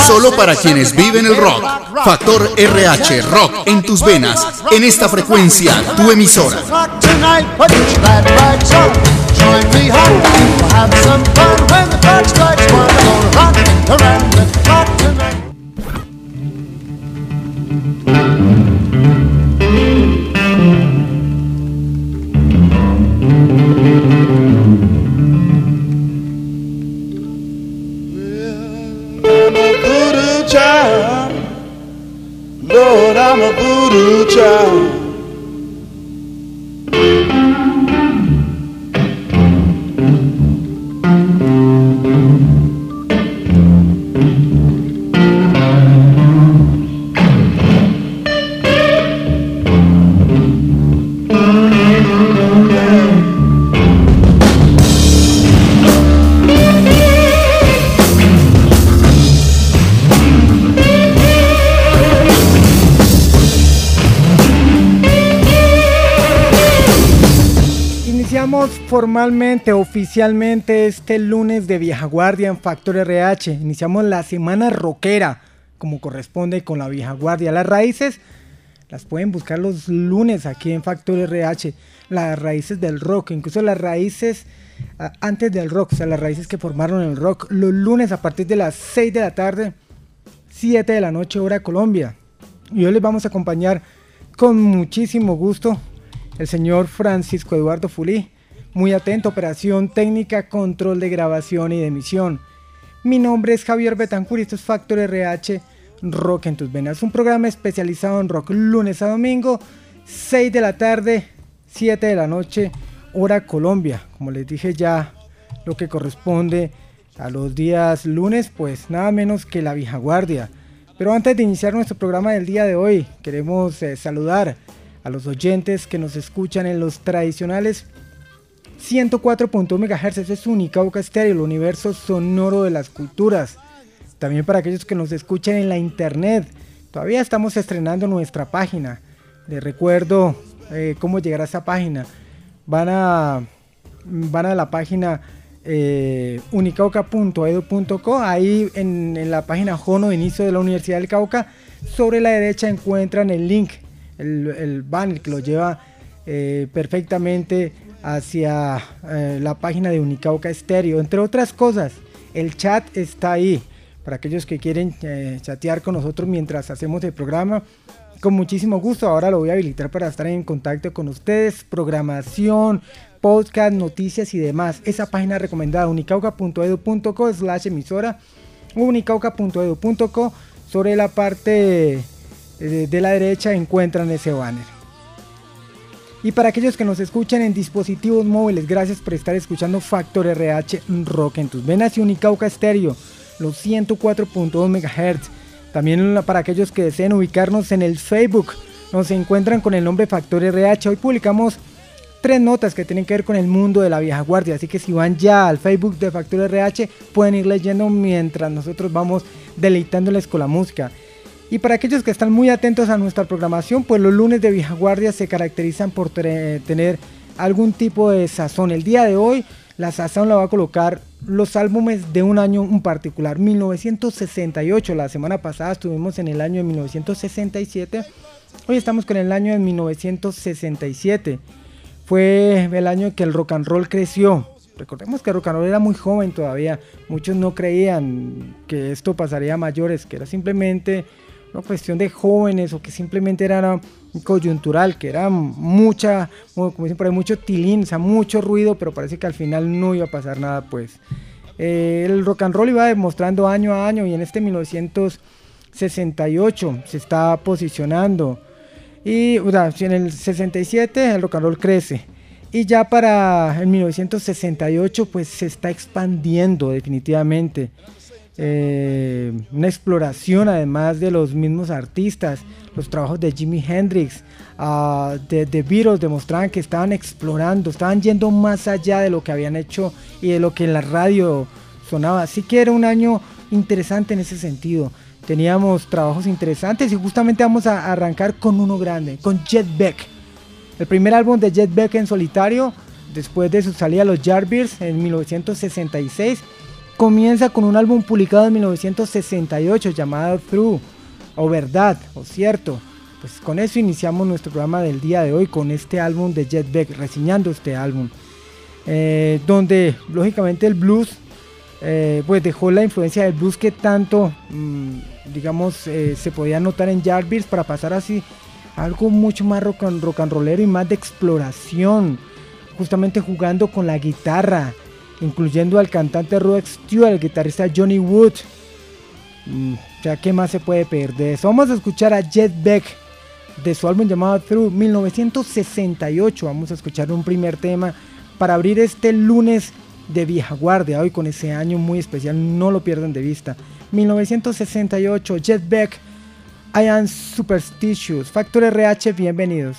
Solo para quienes viven el rock. Factor RH, rock en tus venas. En esta frecuencia, tu emisora. Lord, I'm a voodoo child. Formalmente, oficialmente este lunes de Vieja Guardia en Factor RH. Iniciamos la semana rockera, como corresponde con la Vieja Guardia. Las raíces las pueden buscar los lunes aquí en Factor RH. Las raíces del rock, incluso las raíces antes del rock, o sea, las raíces que formaron el rock. Los lunes a partir de las 6 de la tarde, 7 de la noche, hora Colombia. Y hoy les vamos a acompañar con muchísimo gusto el señor Francisco Eduardo Fulí. Muy atento, operación técnica, control de grabación y de emisión. Mi nombre es Javier Betancur y esto es Factor RH, Rock en tus venas. Un programa especializado en rock, lunes a domingo, 6 de la tarde, 7 de la noche, hora Colombia. Como les dije ya, lo que corresponde a los días lunes, pues nada menos que la Vieja Guardia. Pero antes de iniciar nuestro programa del día de hoy, queremos saludar a los oyentes que nos escuchan en los tradicionales 104.1 MHz, eso es Unicauca Estéreo, el universo sonoro de las culturas. También para aquellos que nos escuchan en la internet, todavía estamos estrenando nuestra página. Les recuerdo cómo llegar a esa página. Van a la página unicauca.edu.co, ahí en la página Jono de inicio de la Universidad del Cauca, sobre la derecha encuentran el link, el banner que lo lleva perfectamente hacia la página de Unicauca Estéreo. Entre otras cosas, el chat está ahí para aquellos que quieren chatear con nosotros mientras hacemos el programa. Con muchísimo gusto, ahora lo voy a habilitar para estar en contacto con ustedes. Programación, podcast, noticias y demás. Esa página recomendada, unicauca.edu.co/emisora o unicauca.edu.co. Sobre la parte de la derecha encuentran ese banner. Y para aquellos que nos escuchan en dispositivos móviles, gracias por estar escuchando Factor RH, Rock en tus venas y Unicauca Estéreo, los 104.2 MHz. También para aquellos que deseen ubicarnos en el Facebook, nos encuentran con el nombre Factor RH. Hoy publicamos 3 notas que tienen que ver con el mundo de la Vieja Guardia, así que si van ya al Facebook de Factor RH, pueden ir leyendo mientras nosotros vamos deleitándoles con la música. Y para aquellos que están muy atentos a nuestra programación, pues los lunes de Vieja Guardia se caracterizan por tener algún tipo de sazón. El día de hoy la sazón la va a colocar los álbumes de un año en particular, 1968. La semana pasada estuvimos en el año de 1967, hoy estamos con el año de 1967. Fue el año en que el rock and roll creció. Recordemos que el rock and roll era muy joven todavía, muchos no creían que esto pasaría a mayores, que era simplemente una cuestión de jóvenes o que simplemente era coyuntural, que era mucha, como dicen por ahí, mucho tilín, o sea, mucho ruido, pero parece que al final no iba a pasar nada, pues. El rock and roll iba demostrando año a año y en este 1968 se está posicionando. Y en el 67 el rock and roll crece. Y ya para el 1968 pues se está expandiendo definitivamente. Una exploración además de los mismos artistas, los trabajos de Jimi Hendrix, de The Beatles demostraban que estaban explorando, estaban yendo más allá de lo que habían hecho y de lo que en la radio sonaba. Así que era un año interesante en ese sentido. Teníamos trabajos interesantes y justamente vamos a arrancar con uno grande, con Jeff Beck. El primer álbum de Jeff Beck en solitario, después de su salida a los Yardbirds en 1966, comienza con un álbum publicado en 1968 llamado True, o Verdad, o Cierto. Pues con eso iniciamos nuestro programa del día de hoy, con este álbum de Jeff Beck, reseñando este álbum, donde lógicamente el blues pues dejó la influencia del blues que tanto se podía notar en Yardbirds, para pasar así a algo mucho más rock and rollero y más de exploración, justamente jugando con la guitarra, incluyendo al cantante Rod Stewart, el guitarrista Johnny Wood. Ya, ¿qué más se puede pedir de eso? Vamos a escuchar a Jeff Beck de su álbum llamado Through 1968. Vamos a escuchar un primer tema para abrir este lunes de vieja guardia, hoy con ese año muy especial, no lo pierdan de vista. 1968, Jeff Beck, I Am Superstitious. Factor RH, bienvenidos.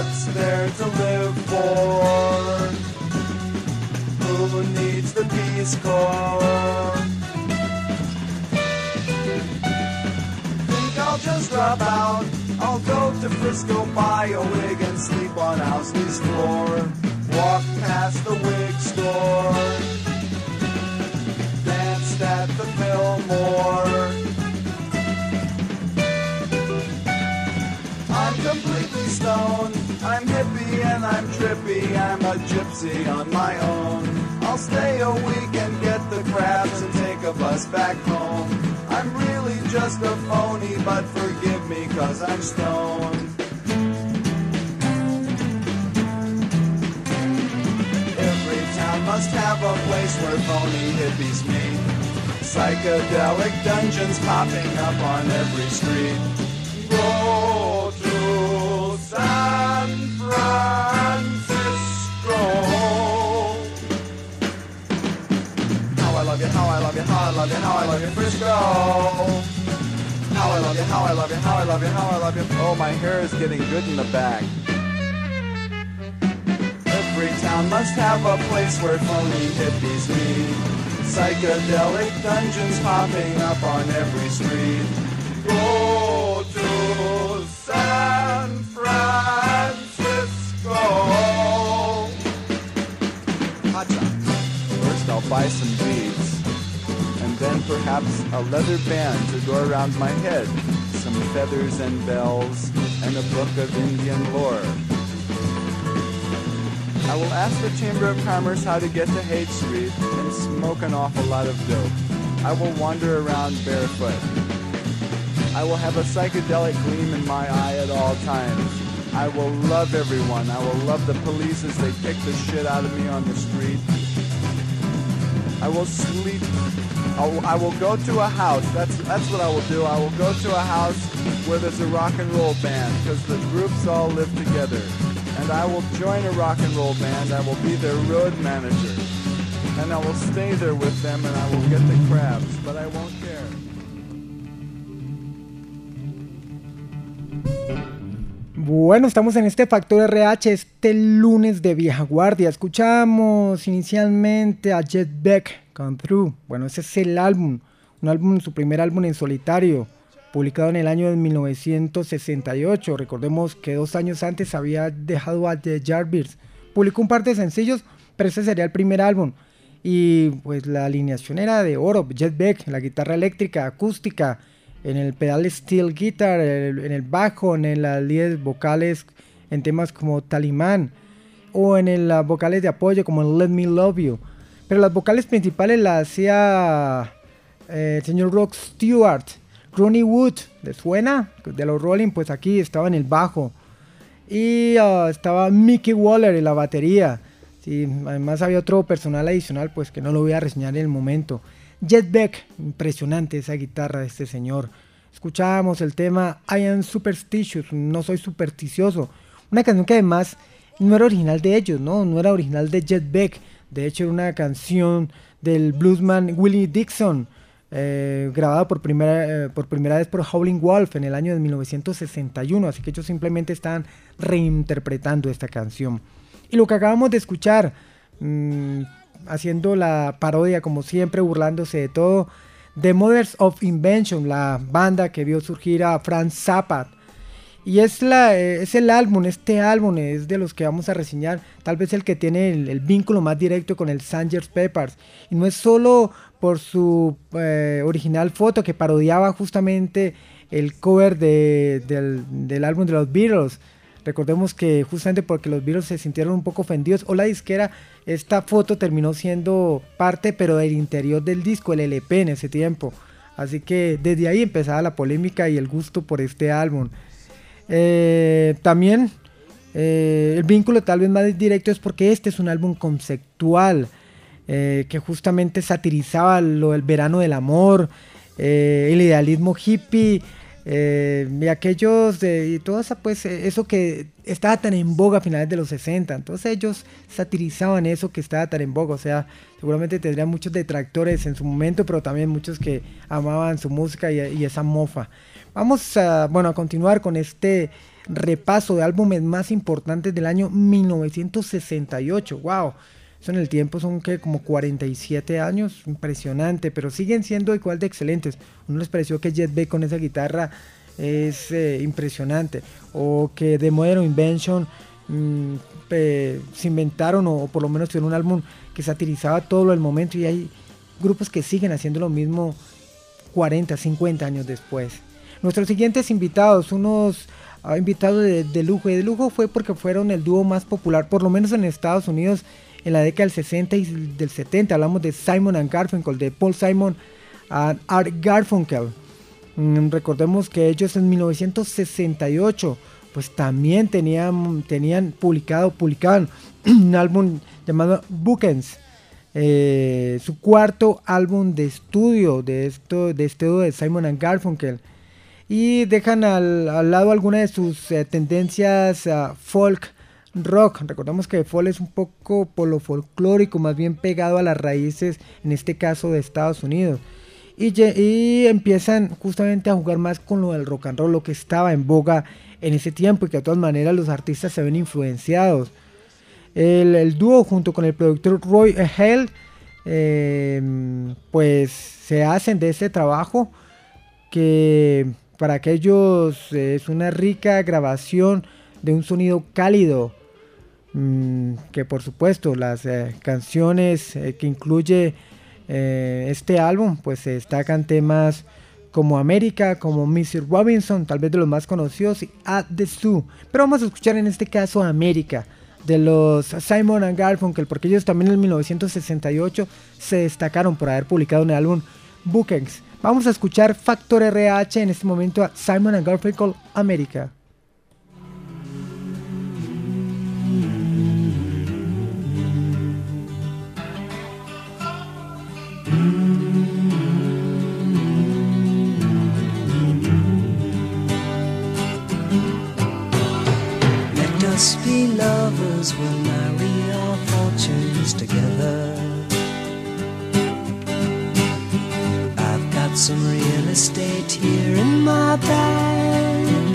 What's there to live for? Who needs the Peace Corps? Think I'll just drop out. I'll go to Frisco, buy a wig and sleep on Owsley's floor. Walk past the wig store, danced at the Fillmore. I'm completely stoned, I'm hippie and I'm trippy, I'm a gypsy on my own. I'll stay a week and get the crabs and take a bus back home. I'm really just a phony, but forgive me 'cause I'm stoned. Every town must have a place where phony hippies meet. Psychedelic dungeons popping up on every street. Go to San Francisco. How I love you, how I love you, how I love you, how I love you, Frisco. How I love you, how I love you, how I love you, how I love you. Oh, my hair is getting good in the back. Every town must have a place where phony hippies meet. Psychedelic dungeons popping up on every street. Go to San Francisco. Hacha. First I'll buy some beads, and then perhaps a leather band to go around my head, some feathers and bells, and a book of Indian lore. I will ask the Chamber of Commerce how to get to Haight Street and smoke an awful lot of dope. I will wander around barefoot. I will have a psychedelic gleam in my eye at all times. I will love everyone. I will love the police as they kick the shit out of me on the street. I will sleep. I will go to a house. That's what I will do. I will go to a house where there's a rock and roll band because the groups all live together. And I will join a rock and roll band. I will be their road manager. And I will stay there with them and I will get the crabs, but I won't care. Bueno, estamos en este Factor RH, este lunes de vieja guardia. Escuchamos inicialmente a Jeff Beck, Come Through. Bueno, ese es el álbum, su primer álbum en solitario, publicado en el año de 1968. Recordemos que 2 años antes había dejado a The Yardbirds. Publicó un par de sencillos, pero ese sería el primer álbum. Y pues la alineación era de oro. Jeff Beck, la guitarra eléctrica, acústica, en el pedal steel guitar, en el bajo, en las líneas vocales en temas como Talimán, o en las vocales de apoyo como en Let Me Love You. Pero las vocales principales las hacía el señor Rod Stewart. Ronnie Wood, ¿les suena? De los Rolling, pues aquí estaba en el bajo. Y estaba Mickey Waller en la batería. Sí, además había otro personal adicional, pues que no lo voy a reseñar en el momento. Jeff Beck, impresionante esa guitarra de este señor. Escuchábamos el tema I Am Superstitious, no soy supersticioso. Una canción que además no era original de ellos, no era original de Jeff Beck. De hecho era una canción del bluesman Willie Dixon, grabada por primera vez por Howlin' Wolf en el año de 1961. Así que ellos simplemente están reinterpretando esta canción. Y lo que acabamos de escuchar, haciendo la parodia como siempre, burlándose de todo, The Mothers of Invention, la banda que vio surgir a Frank Zappa. Y es el álbum, este álbum es de los que vamos a reseñar, tal vez el que tiene el vínculo más directo con el Sgt. Pepper's. Y no es solo por su original foto que parodiaba justamente el cover del álbum de los Beatles. Recordemos que justamente porque los Beatles se sintieron un poco ofendidos, o la disquera, esta foto terminó siendo parte pero del interior del disco, el LP en ese tiempo. Así que desde ahí empezaba la polémica y el gusto por este álbum. También el vínculo tal vez más directo es porque este es un álbum conceptual que justamente satirizaba el verano del amor, el idealismo hippie, y aquellos y todo eso, pues eso que estaba tan en boga a finales de los 60. Entonces ellos satirizaban eso que estaba tan en boga. O sea, seguramente tendrían muchos detractores en su momento, pero también muchos que amaban su música y esa mofa. Vamos a continuar con este repaso de álbumes más importantes del año 1968. ¡Wow! Eso en el tiempo son como 47 años, impresionante, pero siguen siendo igual de excelentes. ¿No les pareció que Jet Beck con esa guitarra es impresionante? O que The Modern Invention se inventaron, o por lo menos tuvieron un álbum que satirizaba todo lo del momento, y hay grupos que siguen haciendo lo mismo 40, 50 años después. Nuestros siguientes invitados, unos invitados de lujo, y de lujo fue porque fueron el dúo más popular, por lo menos en Estados Unidos, en la década del 60 y del 70. Hablamos de Simon and Garfunkel, de Paul Simon and Art Garfunkel. Recordemos que ellos en 1968 pues también publicaban un álbum llamado Bookends, su cuarto álbum de estudio de este dúo de Simon and Garfunkel, y dejan al lado algunas de sus tendencias folk rock. Recordamos que folk es un poco por lo folclórico, más bien pegado a las raíces, en este caso de Estados Unidos, y empiezan justamente a jugar más con lo del rock and roll, lo que estaba en boga en ese tiempo, y que de todas maneras los artistas se ven influenciados. El dúo junto con el productor Roy Hale pues se hacen de este trabajo, que para aquellos es una rica grabación de un sonido cálido, que por supuesto las canciones que incluye este álbum pues se destacan temas como América, como Mr. Robinson, tal vez de los más conocidos, y At the Zoo. Pero vamos a escuchar en este caso América, de los Simon and Garfunkel, porque ellos también en 1968 se destacaron por haber publicado un álbum Bookends. Vamos a escuchar Factor RH en este momento a Simon and Garfunkel, América. Let's be lovers, we'll marry our fortunes together. I've got some real estate here in my bag,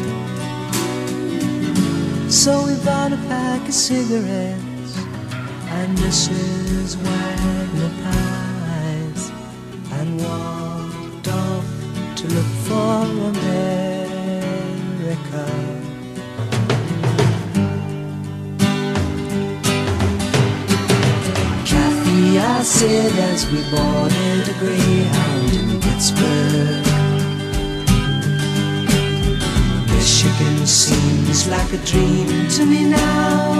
so we bought a pack of cigarettes and Mrs. Wagner pies, and walked off to look for America. I said as we boarded a Greyhound in Pittsburgh, Michigan seems like a dream to me now.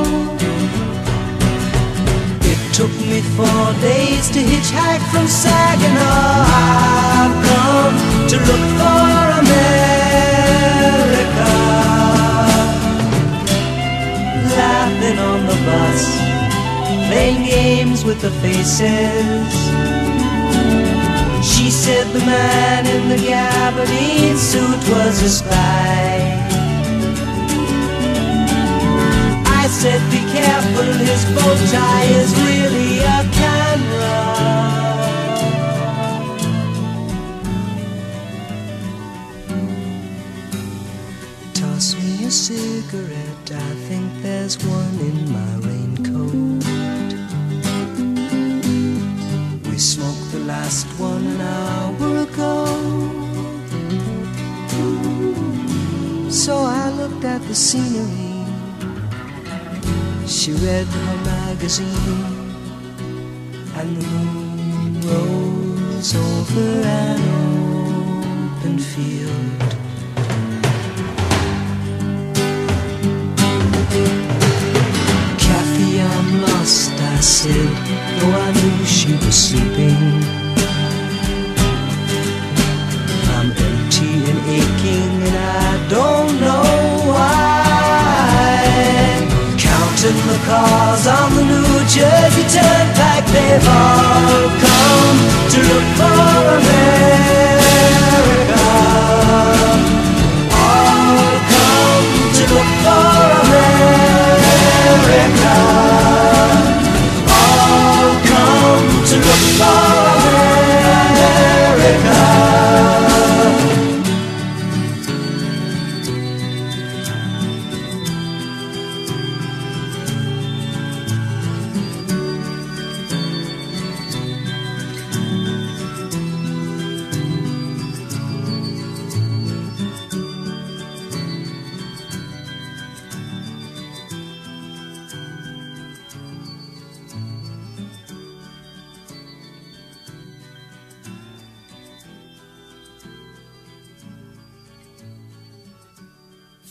It took me 4 days to hitchhike from Saginaw. I've come to look for America, laughing on the bus, playing games with the faces. She said the man in the gabardine suit was a spy. I said be careful, his bow tie is really a camera. Toss me a cigarette, I think there's one in my raincoat. We smoked the last one an hour ago. So I looked at the scenery. She read her magazine, and the moon rose over an open field. Kathy, I'm lost, I said, though I knew she was sleeping. I'm empty and aching, and I don't know why. Counting the cars on the New Jersey Turnpike, they've all come to look for America. All come to look for America. To look for America.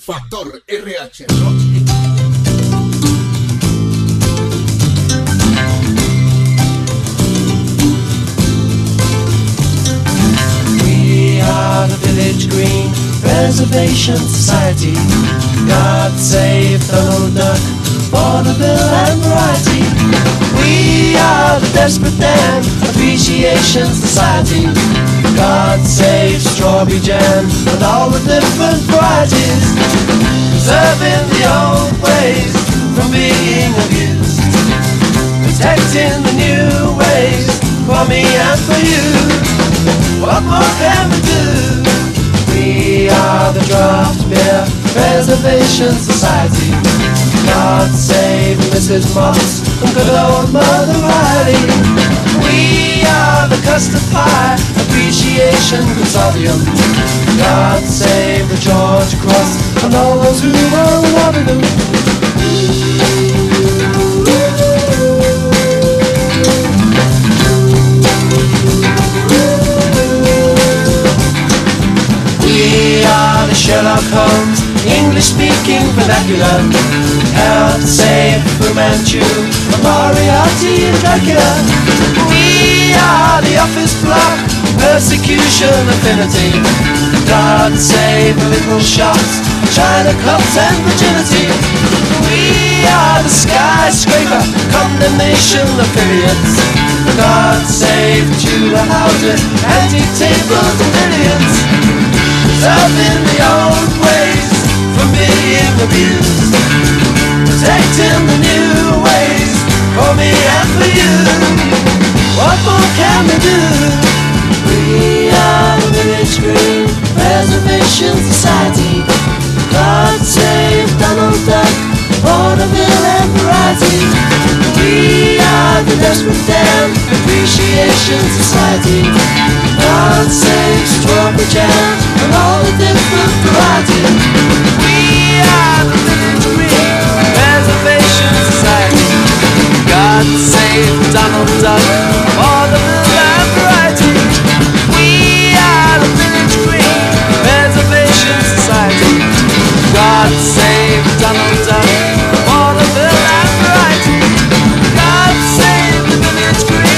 Factor RH Rock. We are the Village Green Preservation Society. God save Donald Duck, vaudeville and variety. We are the Desperate Dan Appreciation Society. God save strawberry jam and all the different varieties. Preserving the old ways from being abused. Protecting the new ways for me and for you. What more can we do? We are the Draft Beer Preservation Society. God save Mrs. Moss and good old Mother Riley. We are the Custard Pie Appreciation Consortium. God save the George Cross and all those who were Waterloo. We are the Sherlock Holmes English-speaking vernacular. God save Fu Manchu, Moriarty and Dracula. We are the Office Block Persecution Affinity. God save the little shops, China cups and virginity. We are the Skyscraper Condemnation Affiliates. God save Tudor houses, antique tables and billiards. Preserving the old ways from being abused. Protecting the new ways for me and for you. What more can we do? We are the Village Green Preservation Society. God save Donald Duck, vaudeville and variety. We are the Desperate Dan Appreciation Society. God save strawberry jam and all the different varieties. We are the Village Green Preservation Society. God save Donald Duck, vaudeville and variety. We are the Village Green Preservation Society. God save Donald Duck, vaudeville and variety. God save the Village Green.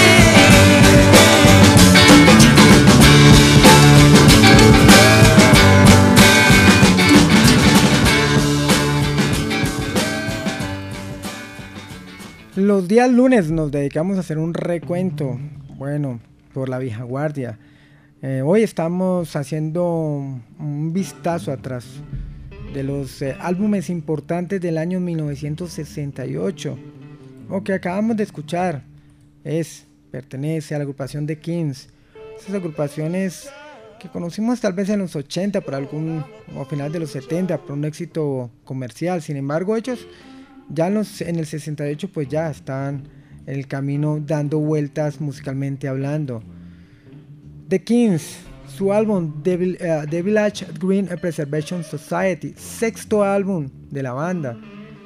Los días lunes nos dedicamos a hacer un recuento, bueno, por la vieja guardia. Hoy estamos haciendo un vistazo atrás de los álbumes importantes del año 1968. Lo que acabamos de escuchar pertenece a la agrupación The Kings. Esas agrupaciones que conocimos tal vez en los 80 o a final de los 70 por un éxito comercial. Sin embargo, ellos ya en el 68 pues ya están en el camino dando vueltas musicalmente hablando. The Kings, su álbum The Village Green Preservation Society, sexto álbum de la banda,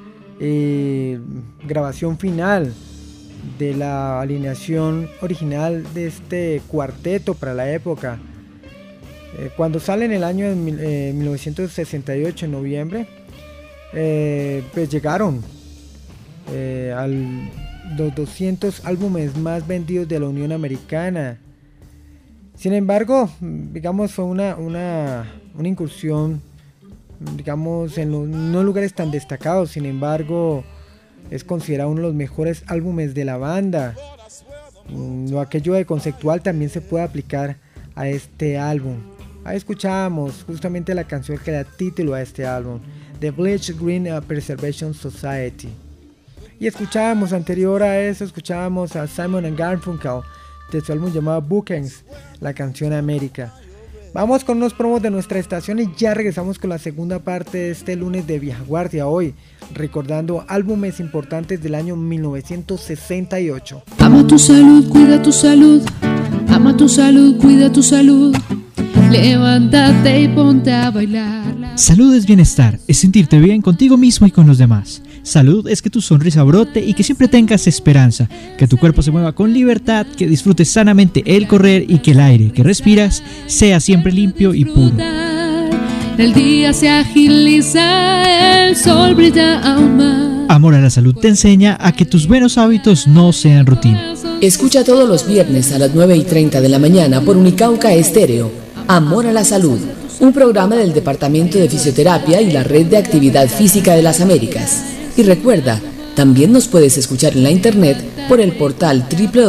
grabación final de la alineación original de este cuarteto para la época. Cuando sale en el año de 1968, en noviembre, pues llegaron a los 200 álbumes más vendidos de la Unión Americana. Sin embargo, digamos, fue una incursión, digamos, en no lugares tan destacados. Sin embargo, es considerado uno de los mejores álbumes de la banda. Lo aquello de conceptual también se puede aplicar a este álbum. Ahí escuchábamos justamente la canción que da título a este álbum, The Village Green Preservation Society. Y escuchábamos anterior a eso, escuchábamos a Simon & Garfunkel de su álbum llamado Bookends, la canción América. Vamos con unos promos de nuestra estación y ya regresamos con la segunda parte de este lunes de Vieja Guardia, hoy recordando álbumes importantes del año 1968. Ama tu salud, cuida tu salud. Ama tu salud, cuida tu salud. Levántate y ponte a bailar. Salud es bienestar, es sentirte bien contigo mismo y con los demás. Salud es que tu sonrisa brote y que siempre tengas esperanza, que tu cuerpo se mueva con libertad, que disfrutes sanamente el correr y que el aire que respiras sea siempre limpio y puro. el día se agiliza, el sol brilla aún más. Amor a la Salud te enseña a que tus buenos hábitos no sean rutina. Escucha todos los viernes a las 9:30 de la mañana por Unicauca Estéreo. Amor a la Salud, un programa del Departamento de Fisioterapia y la Red de Actividad Física de las Américas. Y recuerda, también nos puedes escuchar en la internet por el portal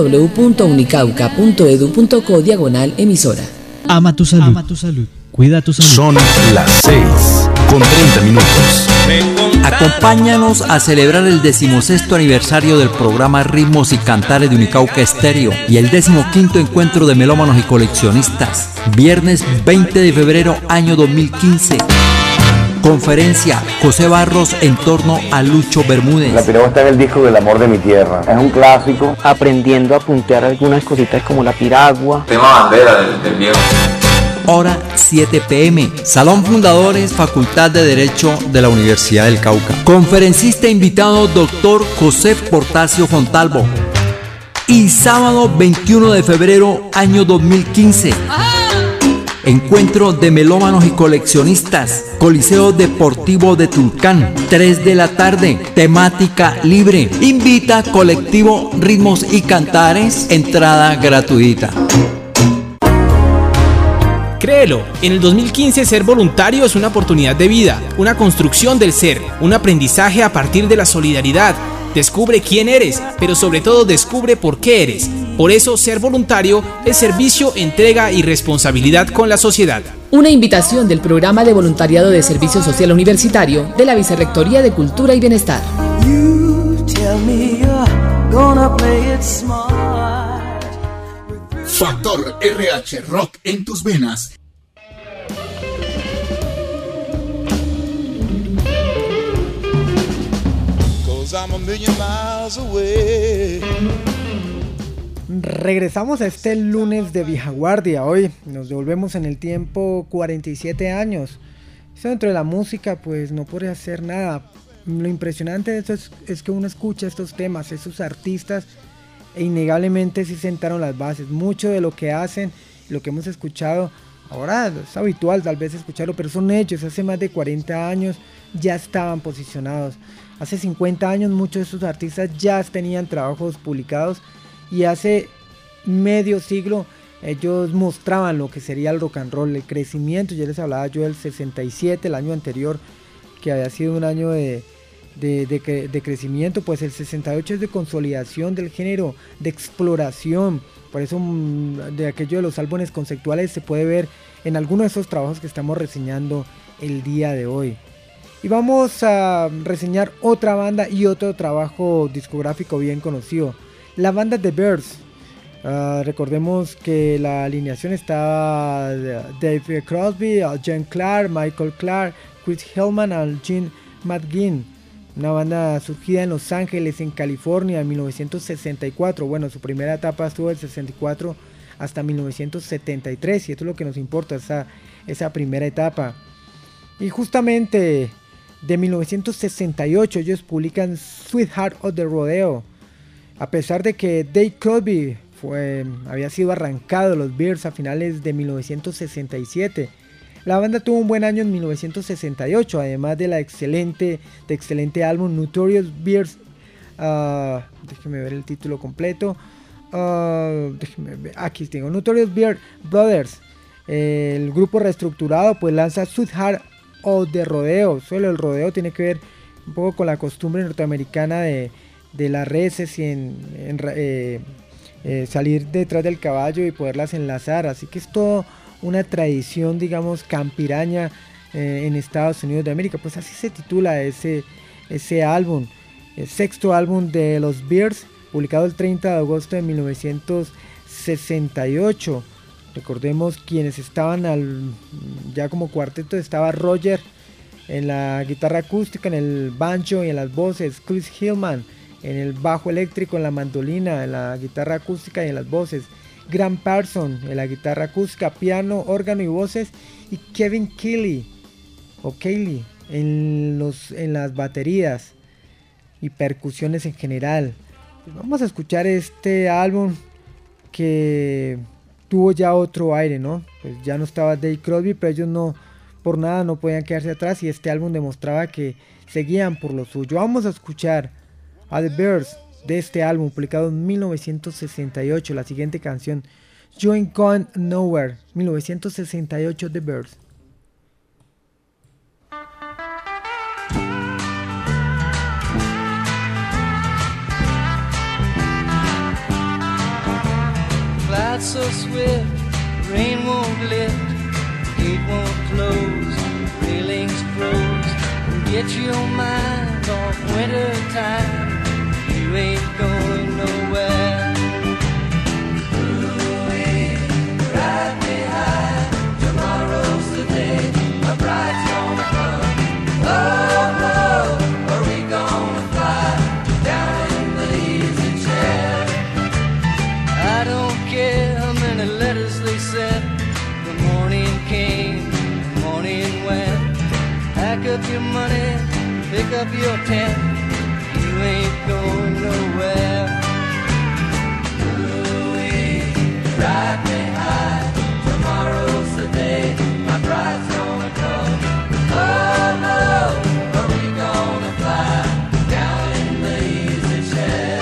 www.unicauca.edu.co/emisora. Ama tu salud. Ama tu salud. Cuida tu salud. Son las 6:30 minutos. Acompáñanos a celebrar el 16º aniversario del programa Ritmos y Cantares de Unicauca Estéreo y el 15º encuentro de melómanos y coleccionistas. Viernes 20 de febrero, año 2015. Conferencia José Barros en torno a Lucho Bermúdez. La piragua está en el disco del amor de mi tierra. Es un clásico. Aprendiendo a puntear algunas cositas como la piragua. Tema bandera del viejo. Hora 7 p.m. Salón Fundadores, Facultad de Derecho de la Universidad del Cauca. Conferencista invitado, doctor José Portacio Fontalvo. Y sábado 21 de febrero, año 2015. Encuentro de melómanos y coleccionistas. Coliseo Deportivo de Tulcán. 3 de la tarde. Temática libre. Invita colectivo Ritmos y Cantares. Entrada gratuita. Créelo, en el 2015 ser voluntario es una oportunidad de vida, una construcción del ser, un aprendizaje a partir de la solidaridad. Descubre quién eres, pero sobre todo descubre por qué eres. Por eso ser voluntario es servicio, entrega y responsabilidad con la sociedad. Una invitación del Programa de Voluntariado de Servicio Social Universitario de la Vicerrectoría de Cultura y Bienestar. Factor RH Rock en tus venas. Regresamos a este lunes de vieja guardia. Hoy nos devolvemos en el tiempo 47 años. Eso dentro de la música pues no podría hacer nada. Lo impresionante de esto es que uno escucha estos temas, esos artistas, e innegablemente sí sentaron las bases. Mucho de lo que hacen, lo que hemos escuchado, ahora es habitual tal vez escucharlo, pero son hechos. Hace más de 40 años ya estaban posicionados. Hace 50 años muchos de estos artistas ya tenían trabajos publicados, y hace medio siglo ellos mostraban lo que sería el rock and roll, el crecimiento. Ya les hablaba yo del 67, el año anterior, que había sido un año de crecimiento. Pues el 68 es de consolidación del género, de exploración. Por eso de aquello de los álbumes conceptuales se puede ver en algunos de esos trabajos que estamos reseñando el día de hoy. Y vamos a reseñar otra banda y otro trabajo discográfico bien conocido, la banda The Byrds. Recordemos que la alineación estaba Dave Crosby, Jen Clark, Michael Clark, Chris Hillman y Gene McGinn. Una banda surgida en Los Ángeles, en California, en 1964. Bueno, su primera etapa estuvo del 64 hasta 1973, y esto es lo que nos importa, esa primera etapa. Y justamente de 1968 ellos publican Sweetheart of the Rodeo. A pesar de que Dave Crosby había sido arrancado de los Byrds a finales de 1967, la banda tuvo un buen año en 1968, además de excelente álbum Notorious Byrds. Déjeme ver el título completo. Aquí tengo Notorious Byrd Brothers. El grupo reestructurado pues lanza Sweetheart of the Rodeo. Solo el rodeo tiene que ver un poco con la costumbre norteamericana de las reses y salir detrás del caballo y poderlas enlazar. Así que es todo una tradición, digamos, campiraña en Estados Unidos de América. Pues así se titula ese álbum, el sexto álbum de los Byrds, publicado el 30 de agosto de 1968. Recordemos quienes estaban ya como cuarteto. Estaba Roger en la guitarra acústica, en el banjo y en las voces, Chris Hillman en el bajo eléctrico, en la mandolina, en la guitarra acústica y en las voces, Grant Parsons en la guitarra acústica, piano, órgano y voces, y Kevin Keighley en las baterías y percusiones en general. Pues vamos a escuchar este álbum que tuvo ya otro aire, ¿no? Pues ya no estaba Dave Crosby, pero ellos no por nada no podían quedarse atrás y este álbum demostraba que seguían por lo suyo. Vamos a escuchar a The Birds de este álbum publicado en 1968, la siguiente canción, You Ain't Gone Nowhere, 1968, The Birds. Clouds so swift, rain won't lift, gate won't close, railings froze. Get your mind off winter time, you ain't going nowhere. Ooh-wee, ride me high, tomorrow's the day, my bride's gonna come. Oh, oh, are we gonna fly down in the easy chair? I don't care how many letters they sent, the morning came, the morning went. Pack up your money, pick up your tent, you ain't going nowhere. Ooh-wee, ride me high, tomorrow's the day, my bride's gonna come. Oh no, are we gonna fly down in the easy chair?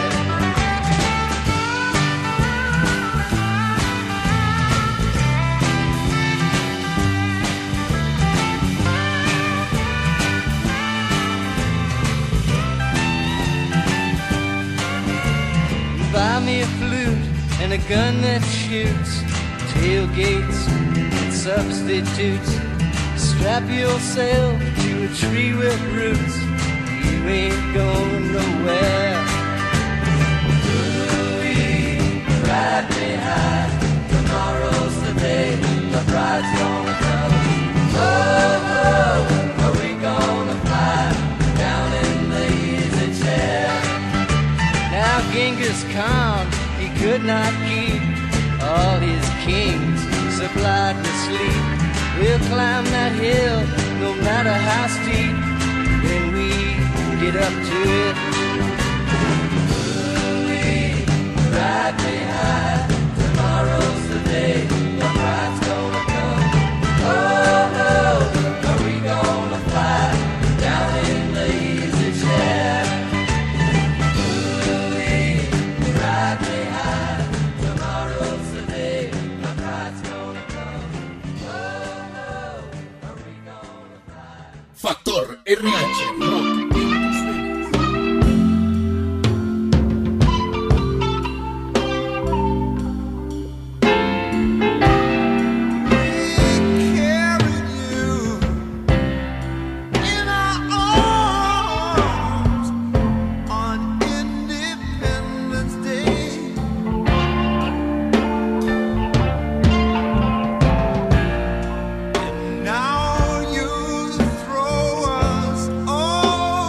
Buy me a flute and a gun that shoots, tailgates and substitutes. Strap yourself to a tree with roots, you ain't going nowhere. Ooh-wee, ride me high, tomorrow's the day, the bride's gonna come. Oh, oh, are we gonna fly down in the easy chair? Now Genghis Khan, he could not keep all his kings supplied with sleep. We'll climb that hill, no matter how steep, when we get up to it. Ooh-wee, ride me high, tomorrow's the day, the bride's gonna come. Oh no, are we gonna fly down in the easy chair? Factor RH Rock. Now you throw us all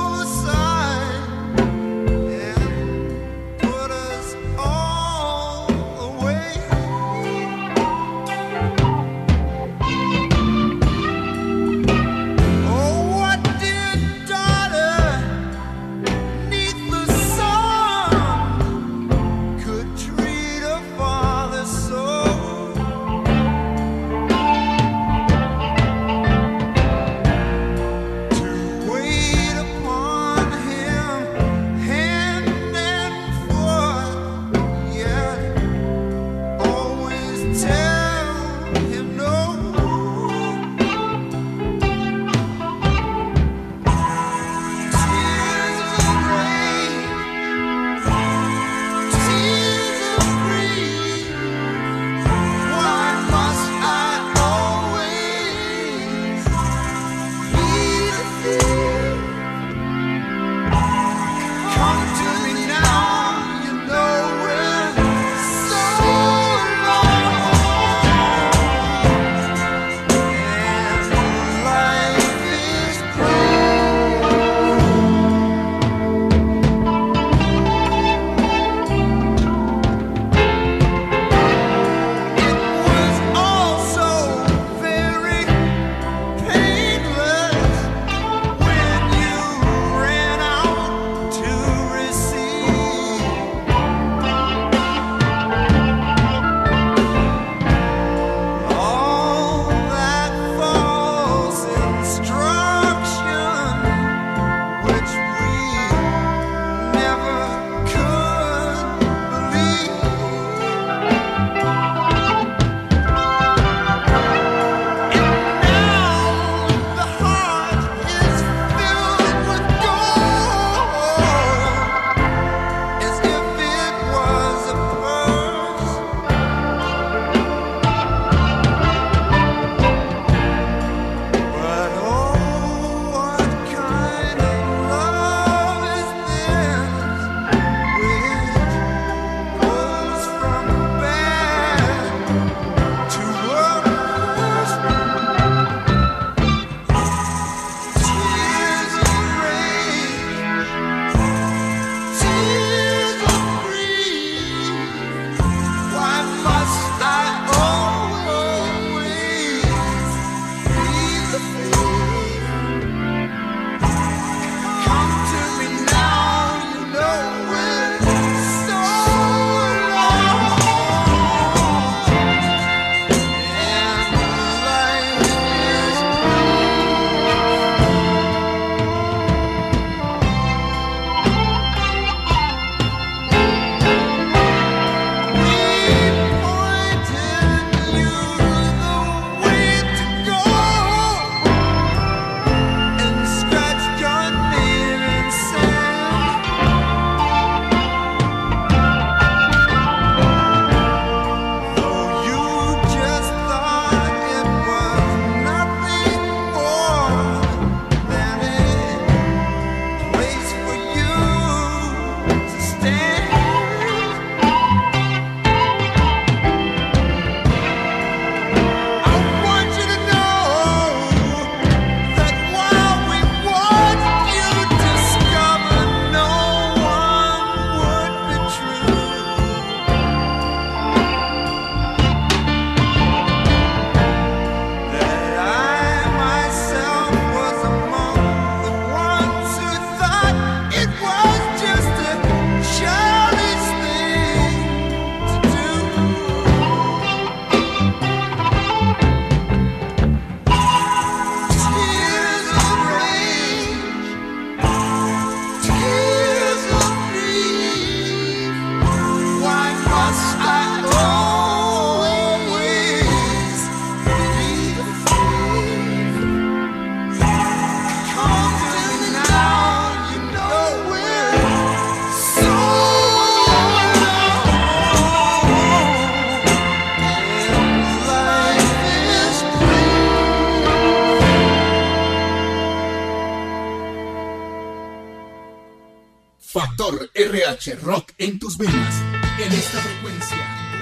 Factor RH Rock en tus venas, en esta frecuencia.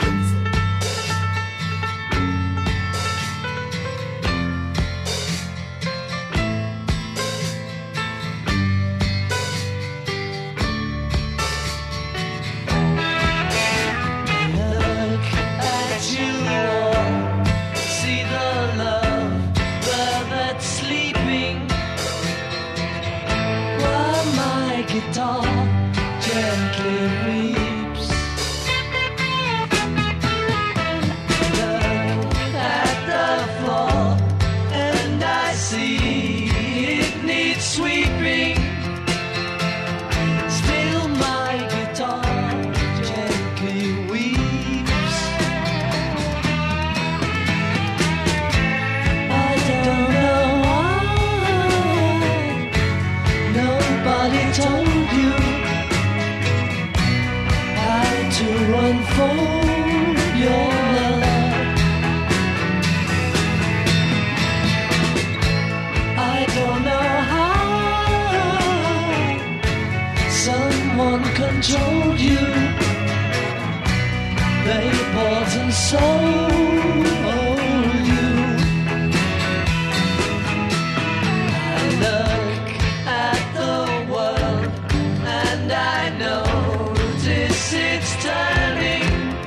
Guitar gently weeps. Look at the floor and I see it needs sweeping. Still my guitar gently weeps. I don't know why nobody told to unfold your love. I don't know how someone controlled you. They bought and sold you. I look at the world and I know it's turning.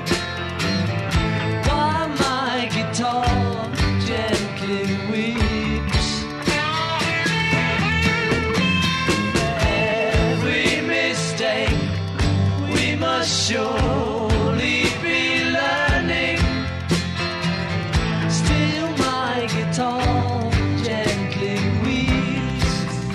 While my guitar gently weeps. Every mistake we must surely be learning. Still my guitar gently weeps.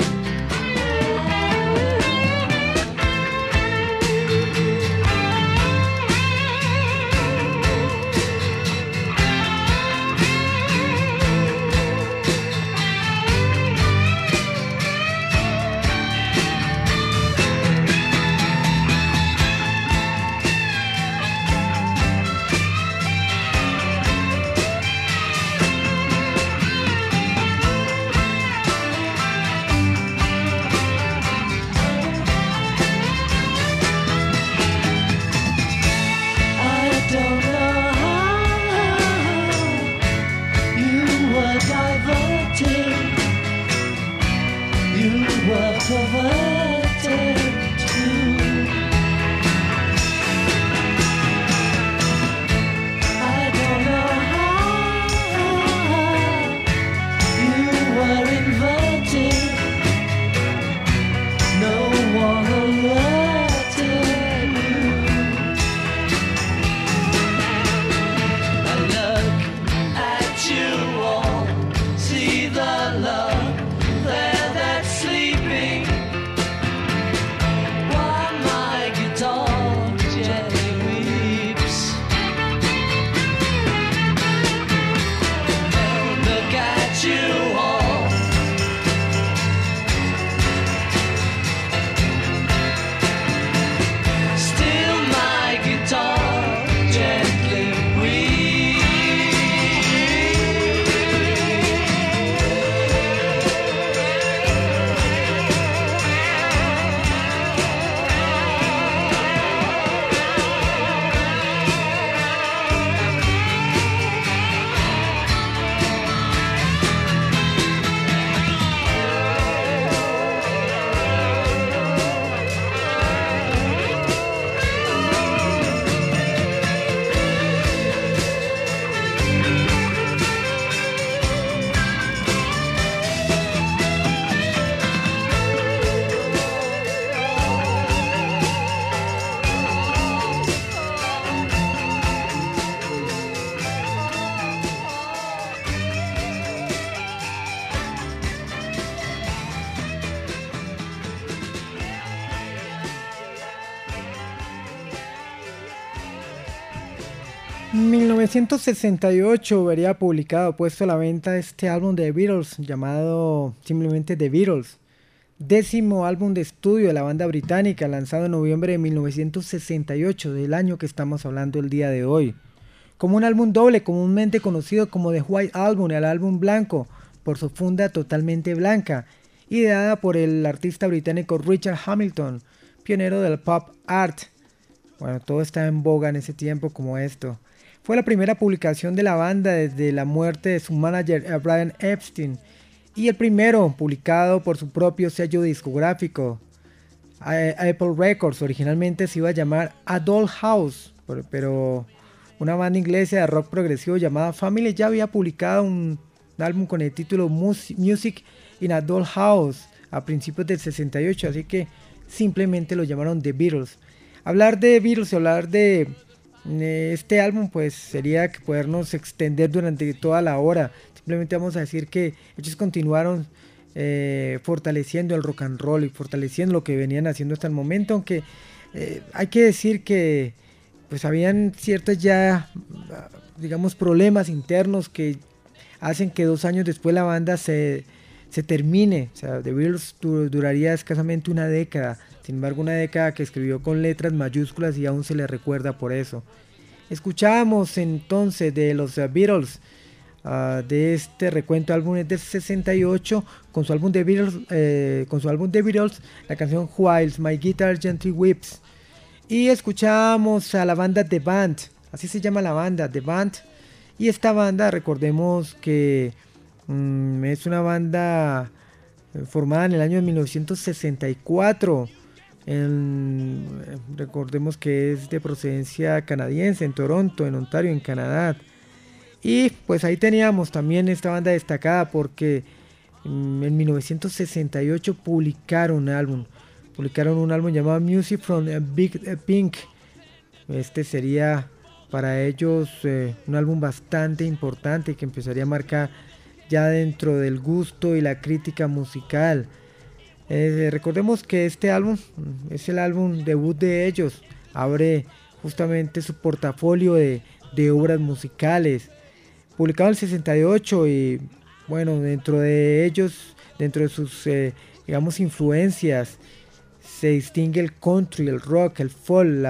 En 1968 vería publicado, puesto a la venta este álbum de The Beatles llamado simplemente The Beatles, 10º álbum de estudio de la banda británica, lanzado en noviembre de 1968, del año que estamos hablando el día de hoy. Como un álbum doble, comúnmente conocido como The White Album, el álbum blanco, por su funda totalmente blanca, ideada por el artista británico Richard Hamilton, pionero del pop art. Bueno, todo estaba en boga en ese tiempo como esto. Fue la primera publicación de la banda desde la muerte de su manager Brian Epstein y el primero publicado por su propio sello discográfico Apple Records. Originalmente se iba a llamar A Doll House, pero una banda inglesa de rock progresivo llamada Family ya había publicado un álbum con el título Music in a Doll House a principios del 68, así que simplemente lo llamaron The Beatles. Hablar de Beatles y hablar de este álbum pues sería que podernos extender durante toda la hora. Simplemente vamos a decir que ellos continuaron fortaleciendo el rock and roll y fortaleciendo lo que venían haciendo hasta el momento, aunque hay que decir que pues habían ciertos ya digamos problemas internos que hacen que 2 años después la banda se termine. O sea, The Beatles duraría escasamente una década, sin embargo una década que escribió con letras mayúsculas y aún se le recuerda por eso. Escuchamos entonces de los Beatles, de este recuento álbum del 68 con su álbum de Beatles, la canción Whilst My Guitar Gently Weeps, y escuchamos a la banda The Band, así se llama la banda, The Band, y esta banda recordemos que es una banda formada en el año de 1964. Recordemos que es de procedencia canadiense, en Toronto, en Ontario, en Canadá. Y pues ahí teníamos también esta banda destacada porque en 1968 publicaron un álbum llamado Music from Big Pink. Este sería para ellos un álbum bastante importante que empezaría a marcar ya dentro del gusto y la crítica musical. Recordemos que este álbum es el álbum debut de ellos, abre justamente su portafolio de obras musicales, publicado en el 68, y bueno, dentro de ellos, dentro de sus digamos influencias, se distingue el country, el rock, el folk,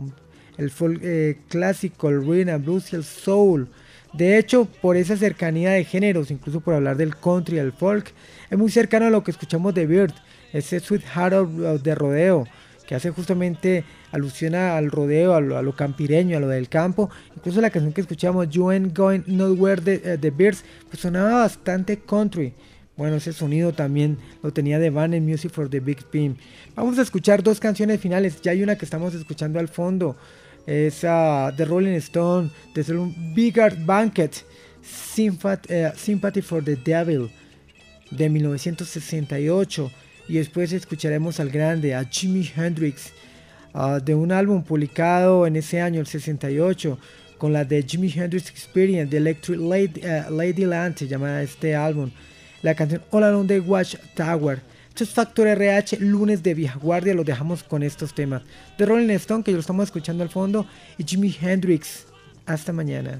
clásico, el rhythm and blues y el soul. De hecho, por esa cercanía de géneros, incluso por hablar del country y el folk, es muy cercano a lo que escuchamos de Byrd, ese Sweetheart de rodeo, que hace justamente alusión al rodeo, a lo campireño, a lo del campo. Incluso la canción que escuchamos, You Ain't Going Nowhere de Byrds, pues sonaba bastante country. Bueno, ese sonido también lo tenía The Band en Music for the Big Pimp. Vamos a escuchar 2 canciones finales, ya hay una que estamos escuchando al fondo, es The Rolling Stone, desde un Bigger Banquet, Sympathy for the Devil, de 1968, y después escucharemos al grande, a Jimi Hendrix, de un álbum publicado en ese año, el 68, con la de Jimi Hendrix Experience, The Electric Ladyland, se llama este álbum, la canción All Along the Watchtower. Esto es Factor RH, lunes de vieja guardia, lo dejamos con estos temas de Rolling Stone, que lo estamos escuchando al fondo, y Jimi Hendrix. Hasta mañana.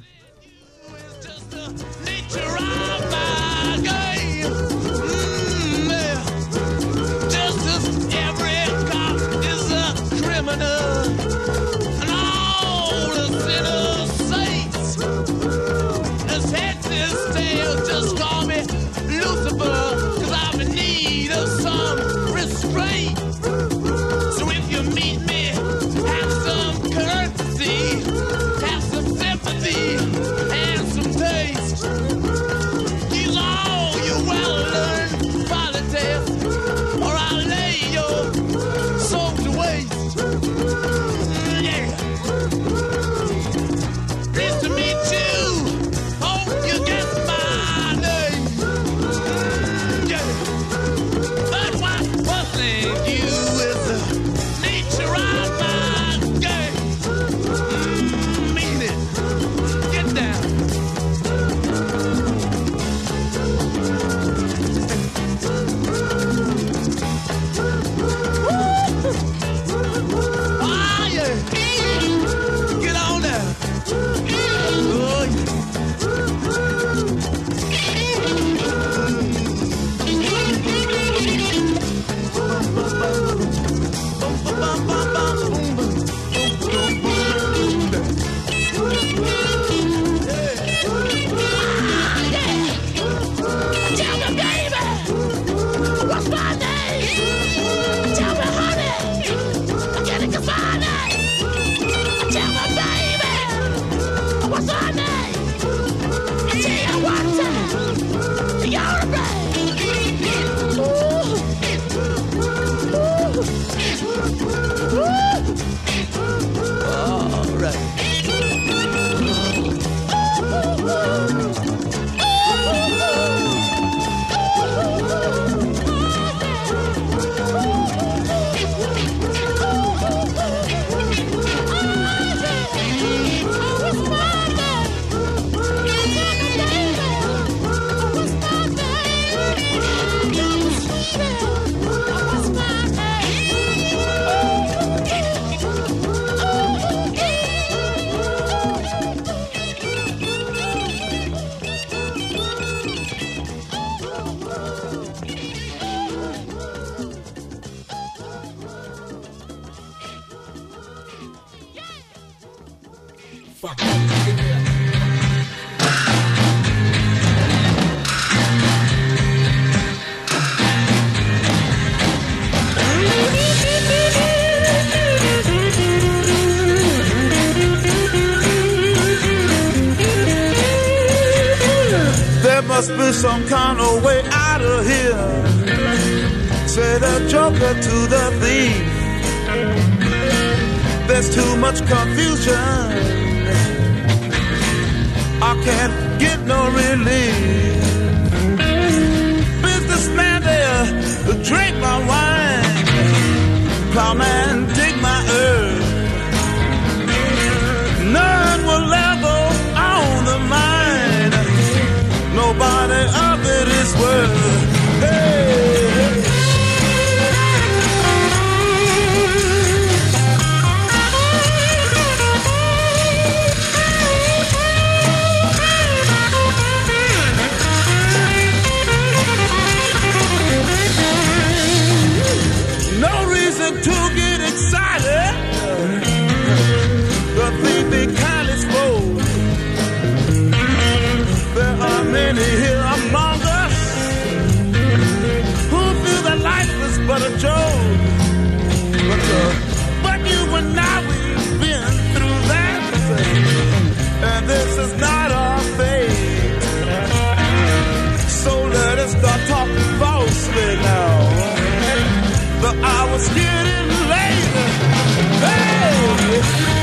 You There must be some kind of way out of here, say the joker to the thief. There's too much confusion, I can't get no relief. Businessman there, drink my wine. Plowman, dig my earth. None will level on the mine. Nobody of it is worth. Hey. No reason to get excited. The thief be kindly spoke. There are many here among us who feel that life is but a joke. But you and I, we've been through that, and this is not our fate. So let us start talking falsely now. The hour's getting late. Hey!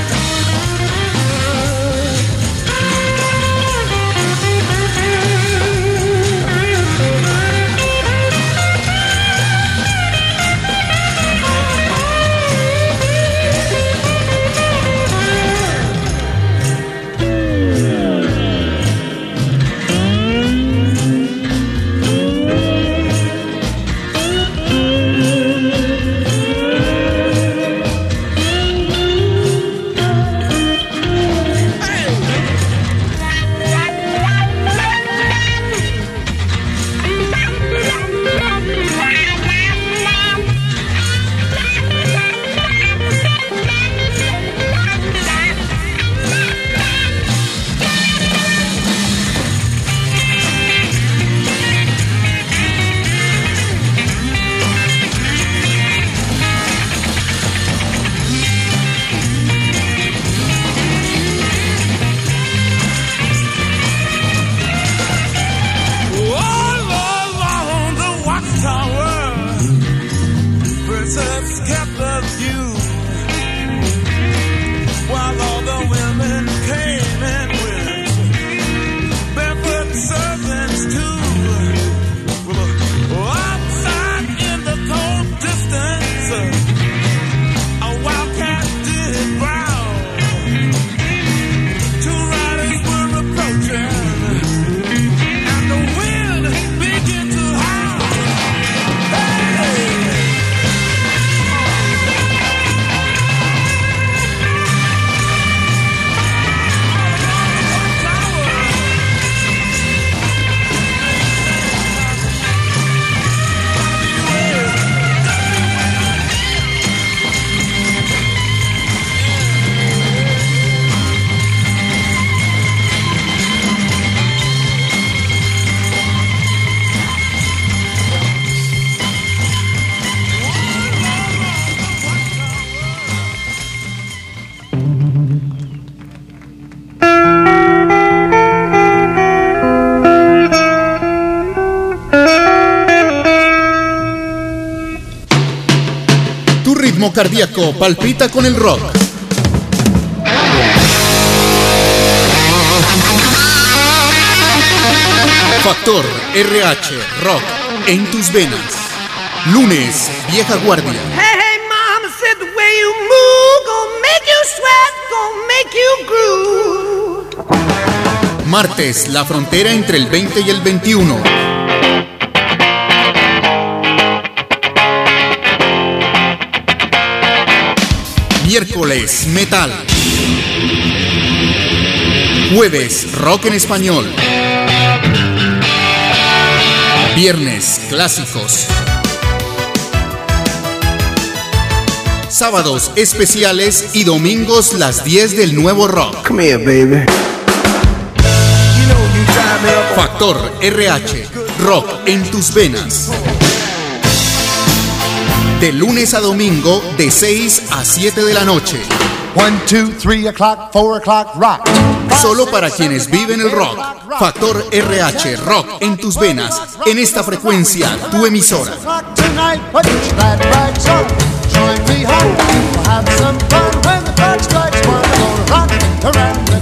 Cardíaco palpita con el rock. Factor RH Rock en tus venas. Lunes, Vieja Guardia. Hey, hey, mama said the way you move gonna make you sweat, gonna make you groove. Martes, la frontera entre el 20 y el 21. Miércoles, metal. Jueves, rock en español. Viernes, clásicos. Sábados especiales y domingos las 10 del nuevo rock. Come here, baby. Factor RH, rock en tus venas. De lunes a domingo de 6 a 7 de la noche. 1, 2, 3 o'clock, 4 o'clock, rock. Solo para quienes viven el rock. Factor RH, rock en tus venas. En esta frecuencia, tu emisora. Tonight, put your glad rags on. Join me home. We'll have some fun when the clock strikes 1. We're gonna rock around.